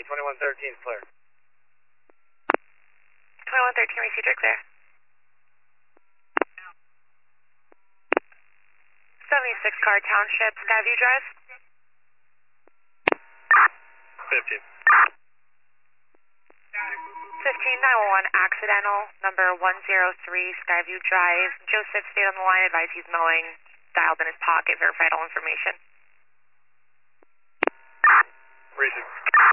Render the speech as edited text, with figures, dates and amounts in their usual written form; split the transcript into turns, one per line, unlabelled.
County, 2113 is clear.
2113 received, you're clear. 76 Car Township, Skyview Drive.
15.
15911 accidental, number 103 Skyview Drive. Joseph stayed on the line, advised he's mowing, dialed in his pocket, verified all information.
Receive.